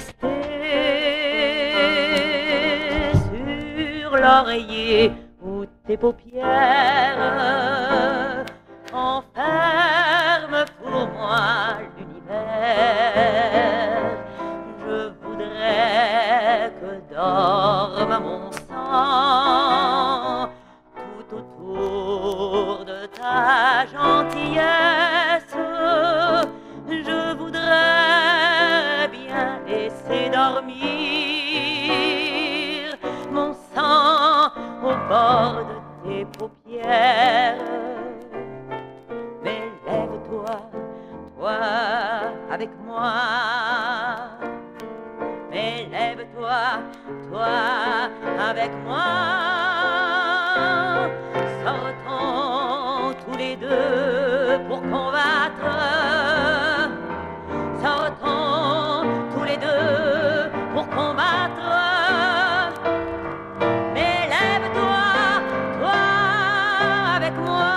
rester sur l'oreiller où tes paupières enferment pour moi l'univers. Je voudrais que dorme mon sang tout autour de ta gentillesse. Je voudrais bien laisser dormir mon sang au bord de tes paupières. Mais lève-toi, toi avec moi. Mais lève-toi, toi avec moi. Sortons tous les deux pour combattre. Sortons tous les deux pour combattre. Mais lève-toi, toi avec moi.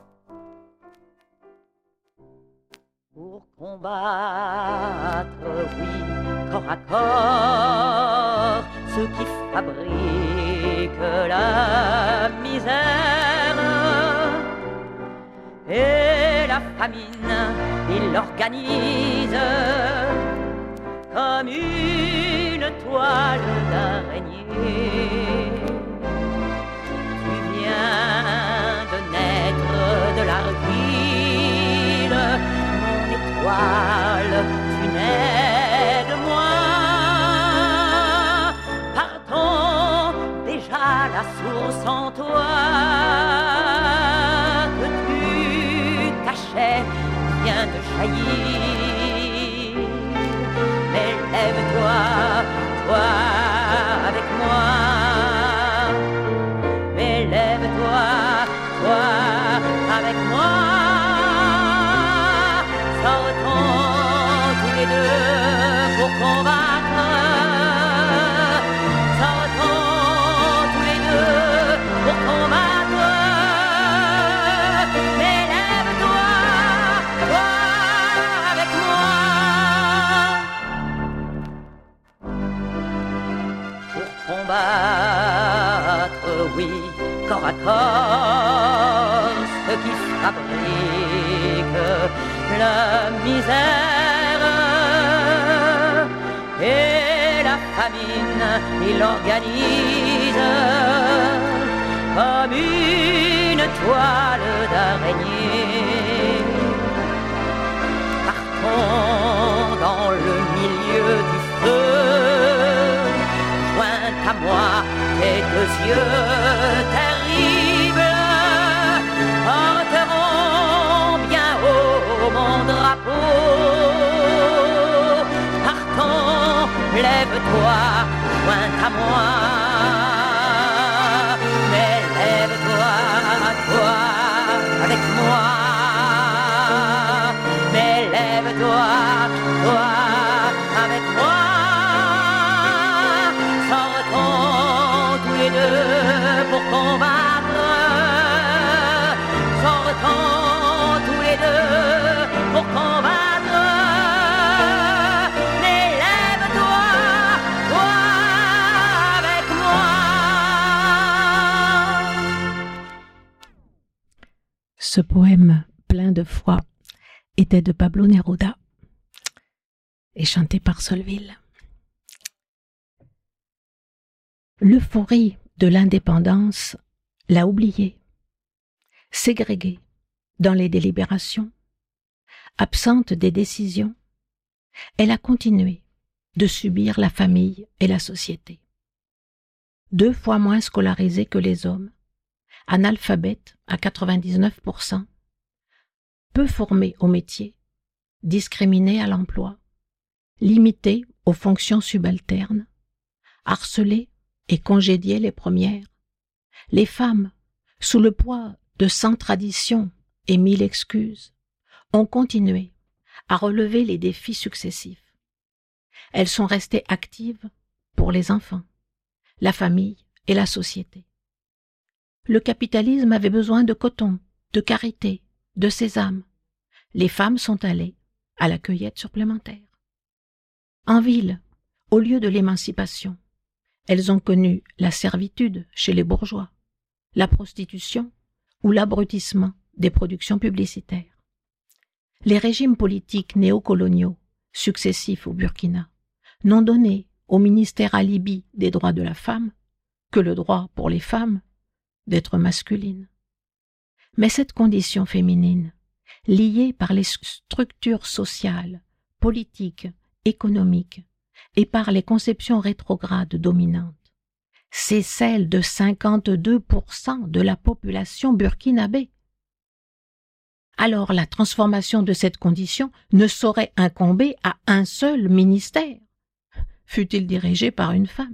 Pour combattre, oui, corps à corps, ceux qui fabriquent la misère. Et la famine, ils l'organisent comme une toile d'araignée. Tu viens de naître de l'argile, mon étoile, tu nais de moi. Partons déjà la source en toi que tu cachais vient de jaillir. Mais lève-toi, toi avec moi. Mais lève-toi, toi avec moi. Sortons tous les deux pour combattre. Sortons tous les deux pour combattre. Mais lève-toi, toi avec moi. Pour combattre, oui, corps à corps, ceux qui fabriquent la misère. Et la famine, ils l'organisent comme une toile d'araignée. Partons dans le milieu du feu, joins à moi tes deux yeux terribles, porteront bien haut mon drapeau. Partons, lève-toi, joins à moi. Mais lève-toi, toi avec moi. Mais lève-toi, toi avec moi. Sortons tous les deux pour combattre. Sortons tous les deux pour combattre. Mais lève-toi, toi avec moi. Ce poème plein de foi était de Pablo Neruda et chanté par Solville. L'euphorie de l'indépendance l'a oubliée, ségrégée dans les délibérations, absente des décisions. Elle a continué de subir la famille et la société. Deux fois moins scolarisée que les hommes, analphabète à quatre-vingt-dix-neuf pour cent, peu formée au métier, discriminée à l'emploi, limitée aux fonctions subalternes, harcelée et congédiée les premières, les femmes, sous le poids de cent traditions et mille excuses, ont continué à relever les défis successifs. Elles sont restées actives pour les enfants, la famille et la société. Le capitalisme avait besoin de coton, de karité, de sésame. Les femmes sont allées à la cueillette supplémentaire. En ville, au lieu de l'émancipation, elles ont connu la servitude chez les bourgeois, la prostitution ou l'abrutissement des productions publicitaires. Les régimes politiques néocoloniaux successifs au Burkina n'ont donné au ministère alibi des droits de la femme que le droit pour les femmes d'être masculines. Mais cette condition féminine, liée par les structures sociales, politiques, économiques et par les conceptions rétrogrades dominantes, c'est celle de cinquante-deux pour cent de la population burkinabé. Alors la transformation de cette condition ne saurait incomber à un seul ministère, fût-il dirigé par une femme.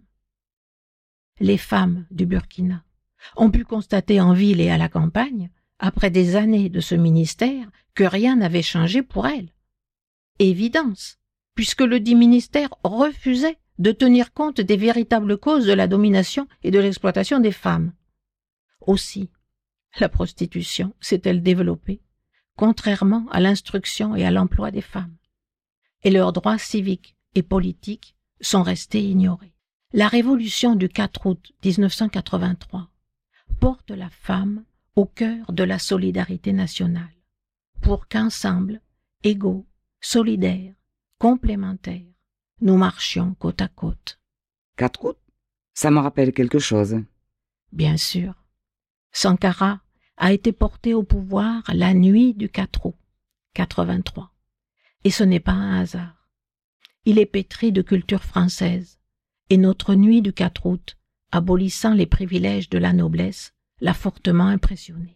Les femmes du Burkina ont pu constater en ville et à la campagne, après des années de ce ministère, que rien n'avait changé pour elles. Évidence, puisque le dit ministère refusait de tenir compte des véritables causes de la domination et de l'exploitation des femmes. Aussi, la prostitution s'est-elle développée, contrairement à l'instruction et à l'emploi des femmes. Et leurs droits civiques et politiques sont restés ignorés. La révolution du quatre août mille neuf cent quatre-vingt-trois porte la femme au cœur de la solidarité nationale, pour qu'ensemble, égaux, solidaires, complémentaires, nous marchions côte à côte. quatre août, ça me rappelle quelque chose. Bien sûr, Sankara a été porté au pouvoir la nuit du quatre août quatre-vingt-trois, et ce n'est pas un hasard. Il est pétri de culture française, et notre nuit du quatre août, abolissant les privilèges de la noblesse, l'a fortement impressionné.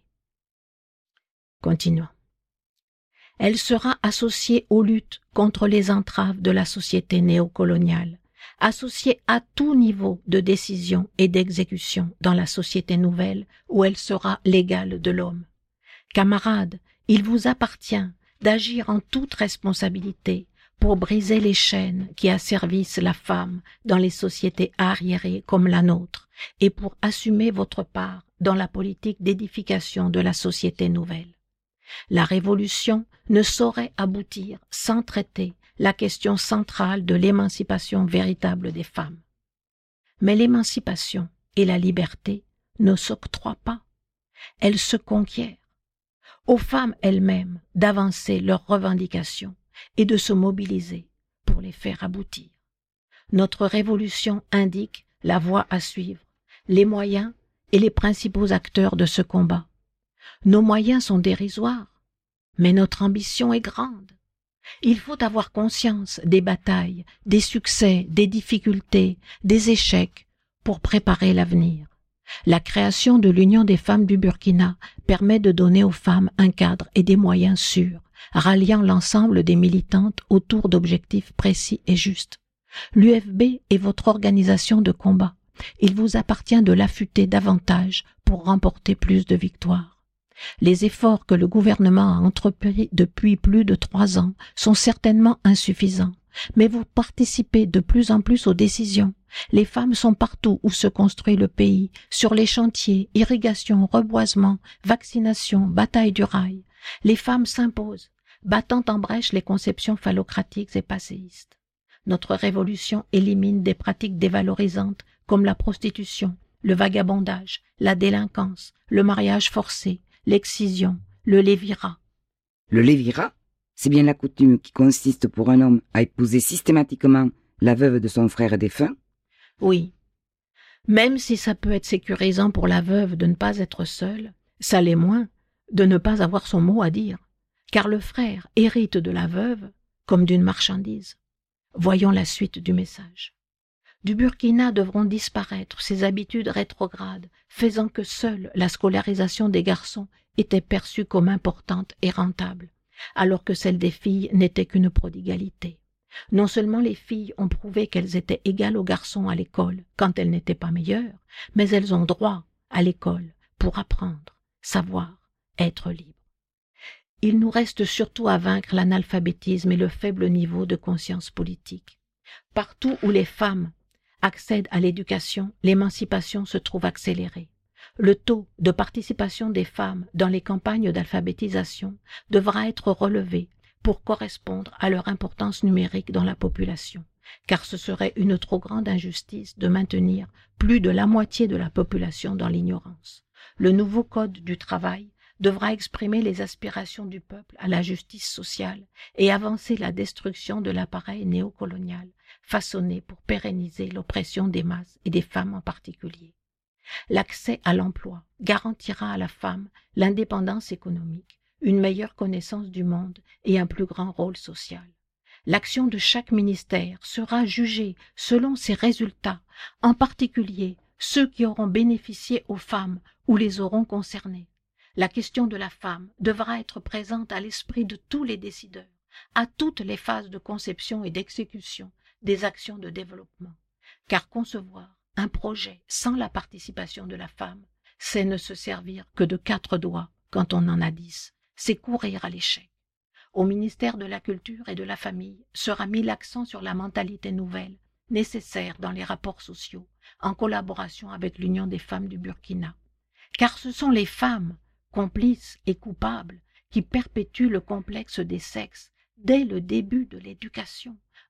Continuons. Elle sera associée aux luttes contre les entraves de la société néocoloniale, associée à tout niveau de décision et d'exécution dans la société nouvelle où elle sera l'égale de l'homme. Camarades, il vous appartient d'agir en toute responsabilité pour briser les chaînes qui asservissent la femme dans les sociétés arriérées comme la nôtre et pour assumer votre part dans la politique d'édification de la société nouvelle. La révolution ne saurait aboutir sans traiter la question centrale de l'émancipation véritable des femmes. Mais l'émancipation et la liberté ne s'octroient pas, elles se conquièrent. Aux femmes elles-mêmes d'avancer leurs revendications et de se mobiliser pour les faire aboutir. Notre révolution indique la voie à suivre, les moyens et les principaux acteurs de ce combat. Nos moyens sont dérisoires, mais notre ambition est grande. Il faut avoir conscience des batailles, des succès, des difficultés, des échecs pour préparer l'avenir. La création de l'Union des femmes du Burkina permet de donner aux femmes un cadre et des moyens sûrs, ralliant l'ensemble des militantes autour d'objectifs précis et justes. L'U F B est votre organisation de combat. Il vous appartient de l'affûter davantage pour remporter plus de victoires. Les efforts que le gouvernement a entrepris depuis plus de trois ans sont certainement insuffisants, mais vous participez de plus en plus aux décisions. Les femmes sont partout où se construit le pays, sur les chantiers, irrigation, reboisement, vaccination, bataille du rail. Les femmes s'imposent, battant en brèche les conceptions phallocratiques et passéistes. Notre révolution élimine des pratiques dévalorisantes comme la prostitution, le vagabondage, la délinquance, le mariage forcé, l'excision, le lévirat. Le lévirat, c'est bien la coutume qui consiste pour un homme à épouser systématiquement la veuve de son frère défunt? Oui. Même si ça peut être sécurisant pour la veuve de ne pas être seule, ça l'est moins de ne pas avoir son mot à dire, car le frère hérite de la veuve comme d'une marchandise. Voyons la suite du message. Du Burkina devront disparaître ces habitudes rétrogrades, faisant que seule la scolarisation des garçons était perçue comme importante et rentable, alors que celle des filles n'était qu'une prodigalité. Non seulement les filles ont prouvé qu'elles étaient égales aux garçons à l'école quand elles n'étaient pas meilleures, mais elles ont droit à l'école pour apprendre, savoir, être libres. Il nous reste surtout à vaincre l'analphabétisme et le faible niveau de conscience politique. Partout où les femmes accèdent à l'éducation, l'émancipation se trouve accélérée. Le taux de participation des femmes dans les campagnes d'alphabétisation devra être relevé pour correspondre à leur importance numérique dans la population, car ce serait une trop grande injustice de maintenir plus de la moitié de la population dans l'ignorance. Le nouveau Code du travail devra exprimer les aspirations du peuple à la justice sociale et avancer la destruction de l'appareil néocolonial façonné pour pérenniser l'oppression des masses et des femmes en particulier. L'accès à l'emploi garantira à la femme l'indépendance économique, une meilleure connaissance du monde et un plus grand rôle social. L'action de chaque ministère sera jugée selon ses résultats, en particulier ceux qui auront bénéficié aux femmes ou les auront concernées. La question de la femme devra être présente à l'esprit de tous les décideurs, à toutes les phases de conception et d'exécution des actions de développement, car concevoir un projet sans la participation de la femme, c'est ne se servir que de quatre doigts quand on en a dix, c'est courir à l'échec. Au ministère de la Culture et de la Famille sera mis l'accent sur la mentalité nouvelle, nécessaire dans les rapports sociaux, en collaboration avec l'Union des femmes du Burkina. Car ce sont les femmes, complices et coupables, qui perpétuent le complexe des sexes dès le début de l'éducation,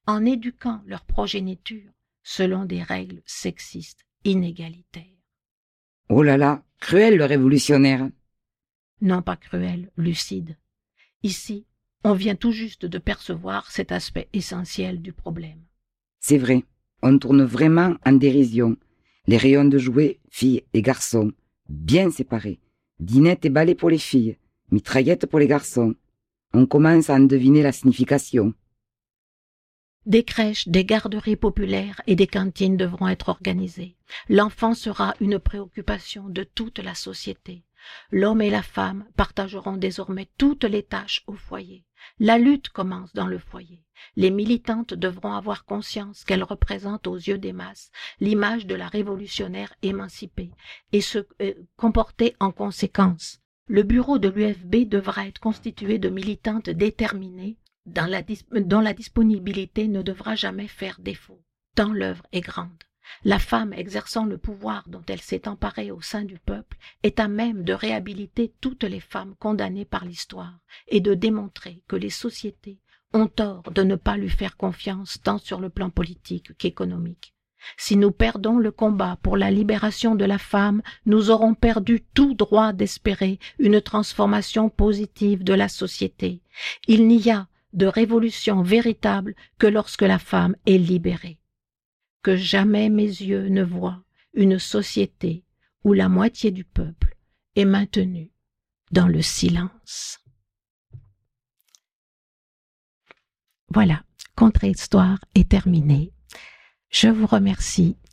en éduquant leur progéniture selon des règles sexistes inégalitaires. Oh là là, cruel le révolutionnaire. Non pas cruel, lucide. Ici, on vient tout juste de percevoir cet aspect essentiel du problème. C'est vrai, on tourne vraiment en dérision. Les rayons de jouets, filles et garçons, bien séparés. Dinette et balai pour les filles, mitraillette pour les garçons. On commence à en deviner la signification. Des crèches, des garderies populaires et des cantines devront être organisées. L'enfant sera une préoccupation de toute la société. L'homme et la femme partageront désormais toutes les tâches au foyer. La lutte commence dans le foyer. Les militantes devront avoir conscience qu'elles représentent aux yeux des masses l'image de la révolutionnaire émancipée et se euh, comporter en conséquence. Le bureau de l'U F B devra être constitué de militantes déterminées dans la dis- dont la disponibilité ne devra jamais faire défaut, tant l'œuvre est grande. La femme exerçant le pouvoir dont elle s'est emparée au sein du peuple est à même de réhabiliter toutes les femmes condamnées par l'histoire et de démontrer que les sociétés ont tort de ne pas lui faire confiance tant sur le plan politique qu'économique. Si nous perdons le combat pour la libération de la femme, nous aurons perdu tout droit d'espérer une transformation positive de la société. Il n'y a de révolution véritable que lorsque la femme est libérée. Que jamais mes yeux ne voient une société où la moitié du peuple est maintenue dans le silence. Voilà, contre-histoire est terminée. Je vous remercie